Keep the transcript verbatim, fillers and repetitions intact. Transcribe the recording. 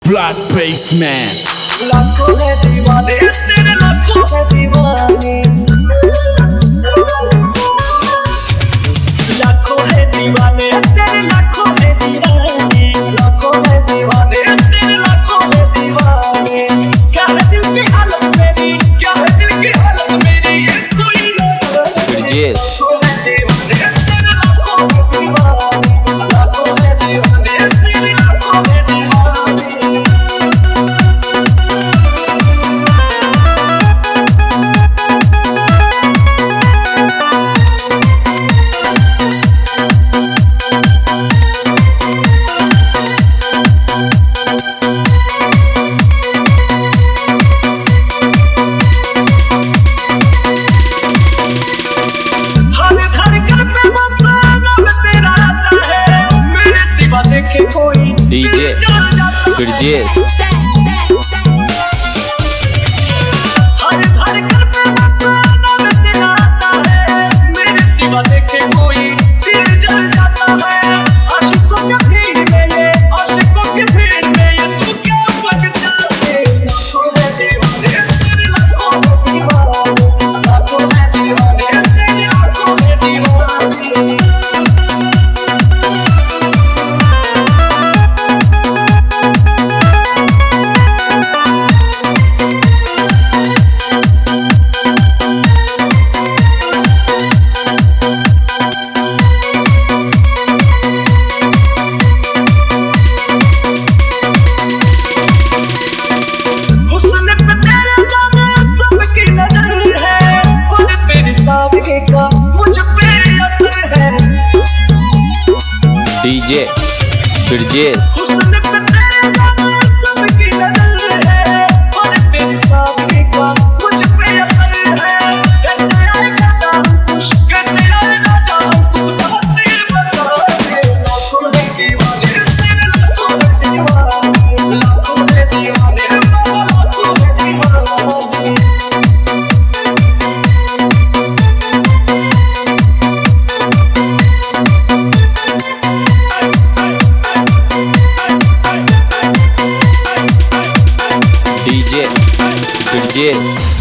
Blood Basement। लाखों है दीवाने तेरे, लाखों है दीवाने, लाखों है दीवाने तेरे, लाखों है दीवाने, लाखों है दीवाने तेरे, लाखों है दीवाने। क्या है दिल की हालत मेरी, क्या है दिल की हालत मेरी, ये कोई ना जाने। लाखों है दीवाने तेरे, लाखों है दीवाने, लाखों है दीवाने तेरे, लाखों है दीवाने। डीजे ब्रिजेश। हर धड़कन पे बसा नाम तेरा आता है, मेरे सिवा देखे कोई दिल जल जाता है। आशिकों के भीड़ में ये, आशिकों के भीड़ में ये तू क्या बन जाते। लाखों है दीवाने तेरे, लाखों है दीवाने, लाखों है दीवाने तेरे, लाखों है दीवाने। मुझ पे असर है डीजे ब्रिजेश। हुस्न पे तेरे नाम सबकी नजर है, और तेरी सादगी का मुझ पे असर है। कैसे आएगा खुश, कैसे आएगा जान, तू बातें बता दे। लाखों है दीवाने तेरे, लाखों है दीवाने, लाखों है दीवाने, लाखों है दीवाने। डीजे ब्रिजेश।